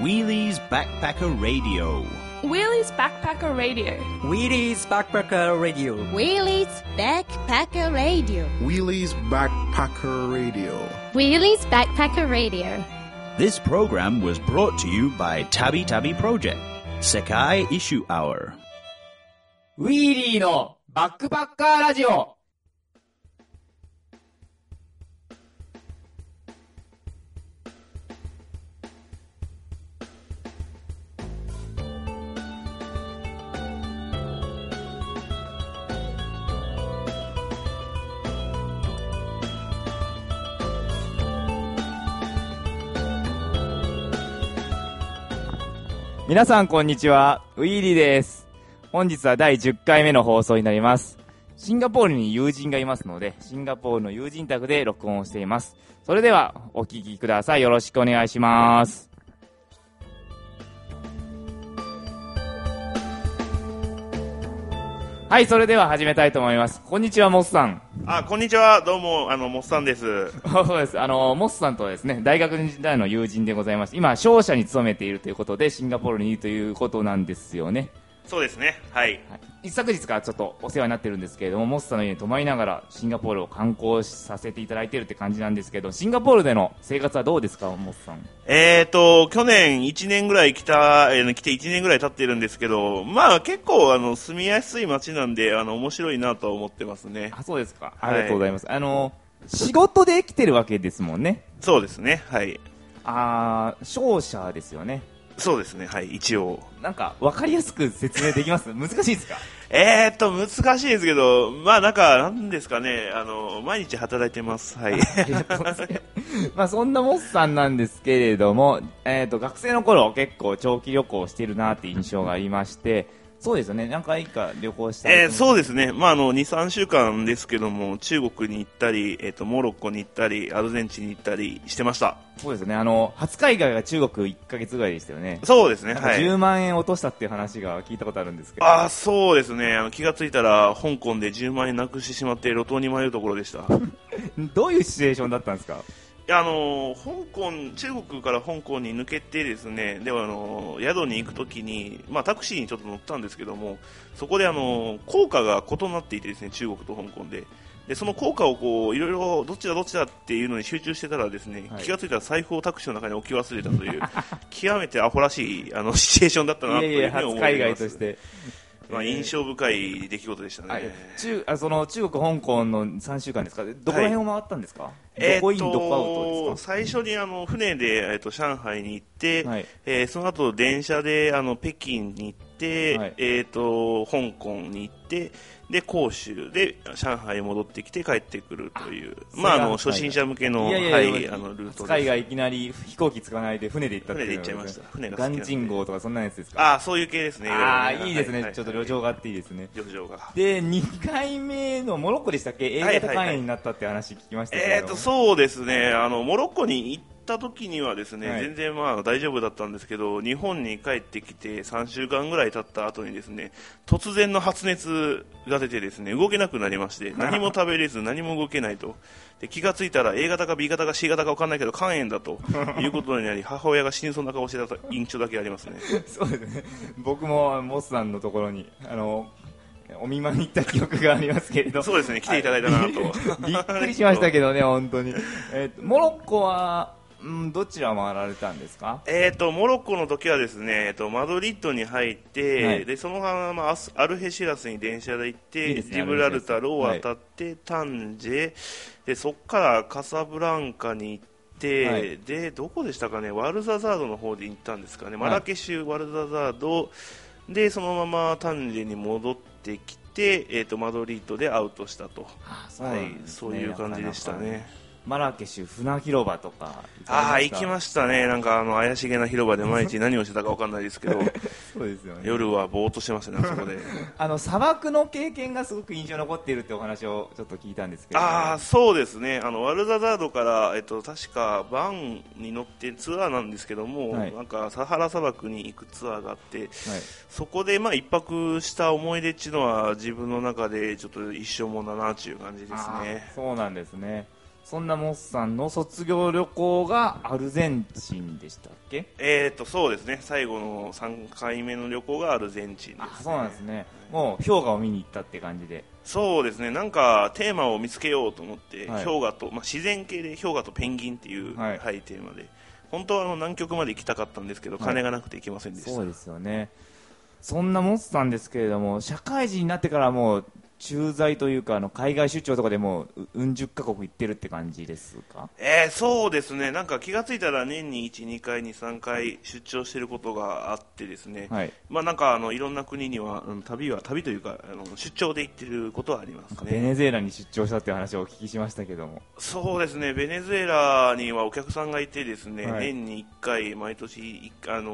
Wheelie's Backpacker Radio. Wheelie's Backpacker Radio. Wheelie's Backpacker Radio. Wheelie's Backpacker Radio. Wheelie's Backpacker Radio. Wheelie's Backpacker Radio. This program was brought to you by Tabi Tabi Project. Sekai Issue Hour. ウィーリーのバックパッカーラジオ。皆さんこんにちは、ウィーリーです。本日は第10回目の放送になります。シンガポールに友人がいますので、シンガポールの友人宅で録音をしています。それではお聞きください。よろしくお願いします。はい、それでは始めたいと思います。こんにちは、モスさん。 こんにちは。どうも、モスさんです。 そうです。モスさんとはですね、大学時代の友人でございます。今、商社に勤めているということで、シンガポールにいるということなんですよね。 そうですね。はい。 一昨日からちょっとお世話になってるんですけれども、モスさんの家に泊まりながらシンガポールを観光させていただいているって感じなんですけど、シンガポールでの生活はどうですか、モスさん。 去年1年ぐらい来て1年ぐらい経ってるんですけど、まあ結構住みやすい街なんで、面白いなと思ってますね。 あ、そうですか。ありがとうございます。仕事で来てるわけですもんね。 そうですね。はい。 商社ですよね。 そうですね。はい。一応。 なんか分かりやすく説明できます？難しいですか？ 難しいですけど、まあなんですかね、毎日働いてます。はい。 ありがとうございます。まあそんなモスさんなんですけれども、学生の頃結構長期旅行してるなって印象がありまして、そうですよね。何回か旅行したり、 そうですね。まあ2、3週間ですけども、中国に行ったり、モロッコに行ったり、アルゼンチンに行ったりしてました。 そうですね。初海外が中国1ヶ月ぐらいでしたよね。 そうですね。はい。 10万円落としたっていう話が聞いたことあるんですけど。 そうですね。気がついたら香港で10万円なくしてしまって路頭に迷うところでした。 どういうシチュエーションだったんですか？ 中国から香港に抜けてですね、では宿に行くときに、まあタクシーにちょっと乗ったんですけども、そこで効果が異なっていてですね、中国と香港で。で、その効果をこう、いろいろどっちだっていうのに集中してたらですね、気がついたら財布をタクシーの中に置き忘れたという、極めてアホらしい、シチュエーションだったなというふうに思います。 初海外として。 まあ、印象深い出来事でしたね。 その中国、香港の3週間ですか？どこら辺を回ったんですか？どこイン、どこアウトですか？ 最初に船で、上海に行って、その後電車で北京に行って、香港に行って、で広州で上海に戻ってきて帰ってくるという、まあ初心者向けのルートです。 海外いきなり飛行機使わないで船で行ったっていう。 船で行っちゃいました。船がガンジン号とかそんなやつですか？ そういう系ですね。 いいですね。ちょっと旅情があっていいですね。 旅情が。 で、2回目のモロッコでしたっけ？ A 型肝炎になったって話聞きましたけど。 そうですね。モロッコに行った時にはですね、全然まあ大丈夫だったんですけど、日本に帰ってきて3週間ぐらい経った後にですね、突然の発熱が出てですね、動けなくなりまして、何も食べれず何も動けないと。で、気がついたら A 型か B 型か C 型か分かんないけど肝炎だということになり、母親が死にそうな顔してた印象だけありますね。 そうですね。僕もモスさんのところにお見舞いに行った記憶がありますけれど。 そうですね、来ていただいたなと。 びっくりしましたけどね、本当に。モロッコは、どちら回られたんですか？ モロッコの時はですね、マドリッドに入って、で、そのままアルヘシラスに電車で行って、ジブラルタルを渡って、タンジェ、で、そこからカサブランカに行って、で、どこでしたかね、ワルザザードの方で行ったんですかね、マラケシュ、ワルザザード、で、そのままタンジェに戻ってきて、マドリッドでアウトしたと。そういう感じでしたね。 マラケシュ船広場とか行きましたね。なんか怪しげな広場で毎日何をしてたか分かんないですけどそうですよね。 夜はぼーっとしてましたね、あそこで砂漠の経験がすごく印象に残っているってお話をちょっと聞いたんですけど、 そうですね。ワルザザードから、確かバンに乗ってツアーなんですけども、なんかサハラ砂漠に行くツアーがあって、そこでまあ一泊した思い出っていうのは自分の中でちょっと一生もんだなっていう感じですね。 そうなんですね。 そんなモスさんの卒業旅行がアルゼンチンでしたっけ？ そうですね。最後の3回目の旅行がアルゼンチンです、ね。 あ、そうなんですね。もう氷河を見に行ったって感じで。 そうですね。なんかテーマを見つけようと思って、 はい、 氷河と、自然系で氷河とペンギンっていう、はい、テーマで。本当は南極まで行きたかったんですけど、金がなくて行けませんでした。 そうですよね。そんなモスさんですけれども、社会人になってからもう駐在というか海外出張とかでもうん十カ国行ってるって感じですか？ そうですね。なんか気がついたら年に1、2回、2、3回出張してることがあってですね、はい、なんかいろんな国には旅というか出張で行ってることはありますね。 ベネズエラに出張したっていう話をお聞きしましたけども。 そうですね。ベネズエラにはお客さんがいてですね、はい、年に1回毎年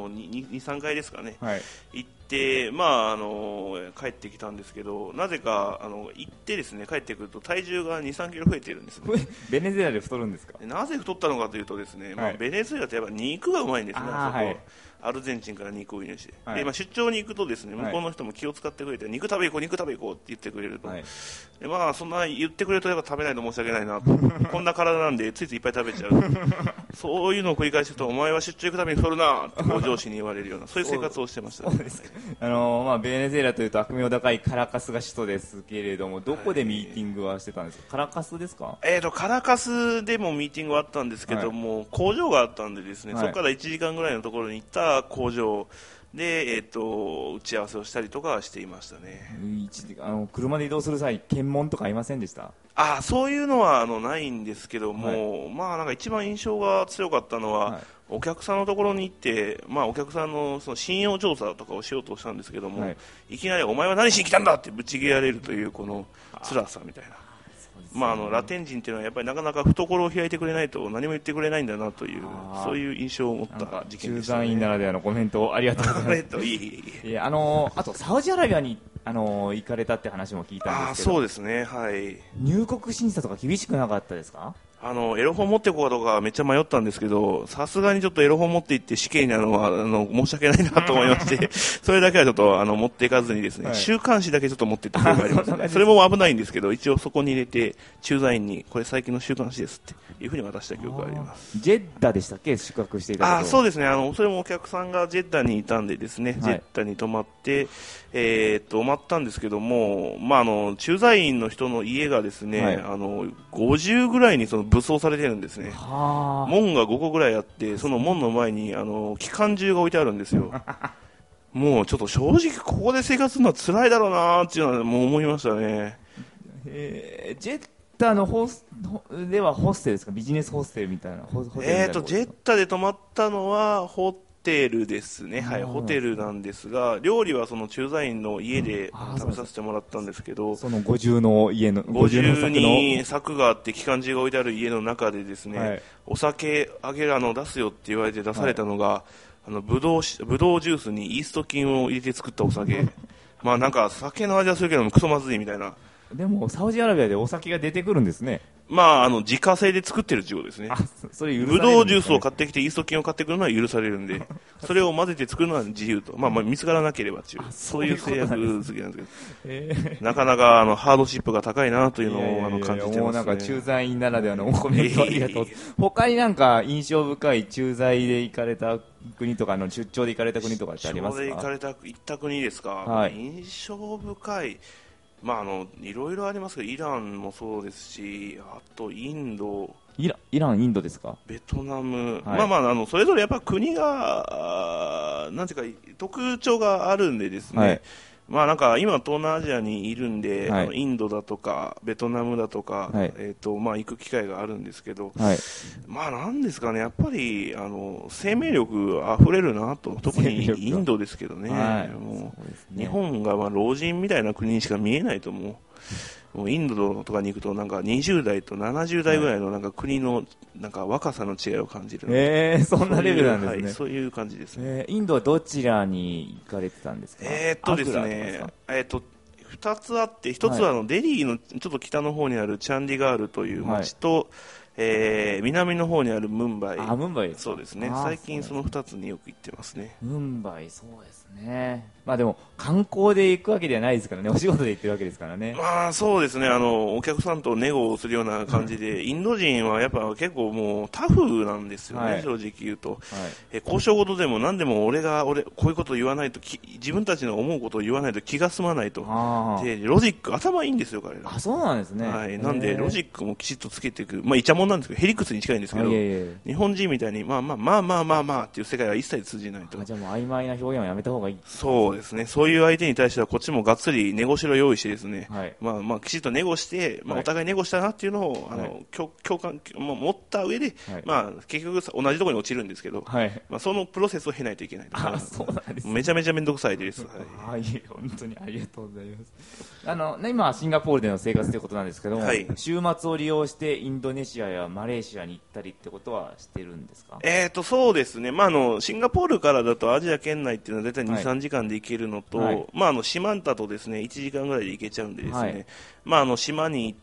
2、3回ですかね、はい、行ってで帰ってきたんですけど、なぜか行ってですね帰ってくると体重が2、3キロ増えてるんですね。 ベネズエラで太るんですか？ なぜ太ったのかというとですね、ベネズエラってやっぱ肉がうまいんですね。アルゼンチンから肉を輸入して、で出張に行くとですね向こうの人も気を使ってくれて、肉食べ行こう肉食べ行こうって言ってくれると、でそんな言ってくれるとやっぱ食べないと申し訳ないなとこんな体なんでついついいっぱい食べちゃうそういうのを繰り返してると、お前は出張行くために太るなって上司に言われるようなそういう生活をしてました、ね。そうですか。ベネズエラというと悪名高いカラカスが首都ですけれども、どこでミーティングはしてたんですか？カラカスですか？ カラカスでもミーティングはあったんですけども、工場があったんでですね、そこから1時間ぐらいのところに行った工場で、打ち合わせをしたりとかしていましたね。 車で移動する際、検問とかありませんでした？ そういうのはないんですけども、なんか一番印象が強かったのは、お客さんのところに行って、お客さんのその信用調査とかをしようとしたんですけども、いきなりお前は何しに来たんだってぶち切られるというこの辛さみたいな。ラテン人っていうのはやっぱりなかなか懐を開いてくれないと何も言ってくれないんだなという、そういう印象を持った事件でしたね。 駐在員ならではのコメントをありがとうございますあとサウジアラビアに行かれたって話も聞いたんですけど。 そうですね、はい。 入国審査とか厳しくなかったですか？ エロ本持っていこうかどうかめっちゃ迷ったんですけど、さすがにちょっとエロ本持って行って死刑になるのは申し訳ないなと思いましてそれだけはちょっと持っていかずにですね、週刊誌だけちょっと持って行った記憶がありますねそれも危ないんですけど、一応そこに入れて駐在員にこれ最近の週刊誌ですっていうふうに渡した記憶があります。 ジェッダでしたっけ、宿泊していたところ？ そうですね。それもお客さんがジェッダにいたんでですね、ジェッダに泊まって、泊まったんですけども、駐在員の人の家がですね、50ぐらいに武装されてるんですね。門が5個ぐらいあって、その門の前に機関銃が置いてあるんですよもうちょっと正直ここで生活するのは辛いだろうなっていうのはもう思いましたね。 ジェッダのではホステルですか？ビジネスホステルみたいなホテルみたいな。 ジェッダで泊まったのはホテルですね。はい、ホテルなんですが、料理はその駐在員の家で食べさせてもらったんですけど、 その50の家の 50に柵があって機関銃が置いてある家の中でですね、お酒出すよって言われて出されたのが、ブドウジュースにイースト菌を入れて作ったお酒なんか酒の味はするけどクソまずいみたいな。 でもサウジアラビアでお酒が出てくるんですね。 自家製で作ってるってことですね。 それ許されるんですかね。 ブドウジュースを買ってきてイースト菌を買ってくるのは許されるんでそれを混ぜて作るのは自由と、見つからなければっていうそういう制約付けなんですけど、なかなかハードシップが高いなというのを感じてますね。 もうなんか駐在員ならではのコメントありがとう他になんか印象深い駐在で行かれた国とか出張で行かれた国とかってありますか？ 出張で行った国ですか、印象深いいろいろありますけど、イランもそうですし、あとインド、 イラン、インドですか？ ベトナム、それぞれやっぱ国がなんていうか特徴があるんでですね、なんか今東南アジアにいるんで、インドだとかベトナムだとか、行く機会があるんですけど、なんですかね、やっぱり生命力あふれるなと、特にインドですけどね、もう日本が老人みたいな国にしか見えないと思う。もうインドとかに行くとなんか20代と70代ぐらいのなんか国のなんか若さの違いを感じる。 そんなレベルなんですね。 そういう感じですね。 インドはどちらに行かれてたんですか？ ですね、2つあって、1つはデリーのちょっと北の方にあるチャンディガールという町と、 南の方にあるムンバイ。 ムンバイですか。 そうですね。最近その2つによく行ってますね。 ムンバイ、そうですね。まあでも、観光で行くわけではないですからね。お仕事で行ってるわけですからね。 まあそうですね。お客さんとネゴをするような感じで、インド人はやっぱ結構もうタフなんですよね、正直言うと。交渉事でも何でもこういうことを言わないと、自分たちの思うことを言わないと気が済まないと。で、ロジック、頭いいんですよ、彼ら。 そうなんですね。 はい。なんで、ロジックもきちっとつけていく。まあ、イチャモンなんですけど、ヘリクスに近いんですけど、日本人みたいに、まあっていう世界は一切通じないと。 じゃあもう曖昧な表現はやめた方がいい。 そうですね。そういう相手に対しては、こっちもがっつりネゴシロ用意してですね、まあ、きちっとネゴして、まあ、お互いネゴしたなっていうのを、共感、持った上で、まあ、結局同じところに落ちるんですけど、まあ、そのプロセスを経ないといけないと。 そうなんですね。 めちゃめちゃめんどくさいです。 はい。本当にありがとうございます。今はシンガポールでの生活ということなんですけども、週末を利用してインドネシアやマレーシアに行ったりってことはしてるんですか？ そうですね。まあ、シンガポールからだとアジア圏内っていうのは大体2、3時間で行けるのと、まあ、シマンタとですね、1時間ぐらいで行けちゃうんでですね、まあ、島に行って、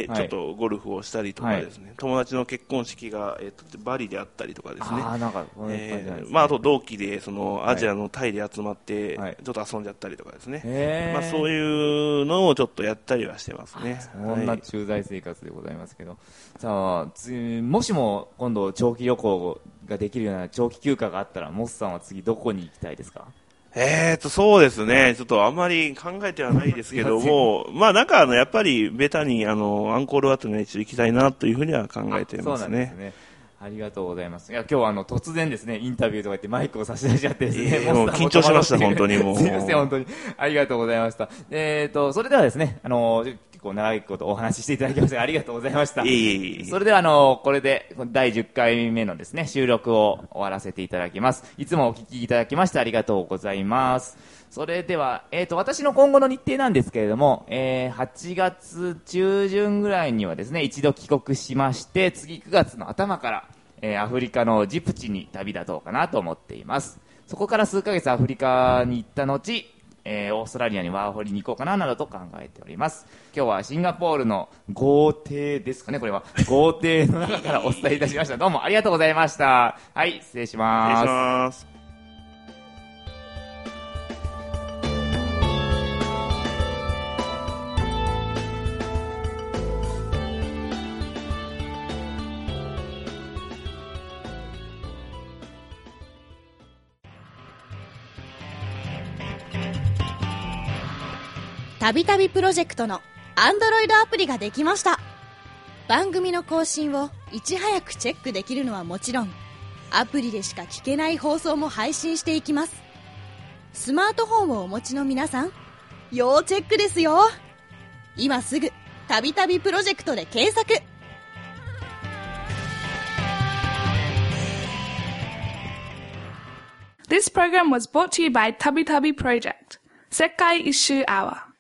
ちょっとゴルフをしたりとかですね、友達の結婚式が、バリであったりとかですね。まあ、あと同期で、アジアのタイで集まって、ちょっと遊んじゃったりとかですね。まあ、そういうのをちょっとやったりはしてますね。 そんな駐在生活でございますけど。さあ、もしも今度長期旅行ができるような長期休暇があったら、モスさんは次どこに行きたいですか？ そうですね。ちょっとあんまり考えてはないですけども、まあなんかやっぱりベタにアンコールワットに一度行きたいなというふうには考えてますね。 そうなんですね。ありがとうございます。いや、今日は突然ですね、インタビューとか言ってマイクを差し出しちゃってですね。 もう緊張しました、本当にもう。 すいません、本当に。ありがとうございました。それではですね、結構長いことお話ししていただきましてありがとうございました。それではこれで第10回目のですね、収録を終わらせていただきます。いつもお聞きいただきましてありがとうございます。それでは、私の今後の日程なんですけれども、8月中旬ぐらいにはですね、一度帰国しまして、次9月の頭から、アフリカのジブチに旅立とうかなと思っています。そこから数ヶ月アフリカに行った後、オーストラリアにワーホリに行こうかななどと考えております。今日はシンガポールの豪邸ですかね、これは。豪邸の中からお伝えいたしました。どうもありがとうございました。はい、失礼します。 失礼します。 たびたびプロジェクトの Android アプリができました。番組の更新をいち早くチェックできるのはもちろん、アプリでしか聞けない放送も配信していきます。スマートフォンをお持ちの皆さん、要チェックですよ。今すぐたびたびプロジェクトで検索。 This program was brought to you by Tabi Tabi Project. Sekai Issue Hour.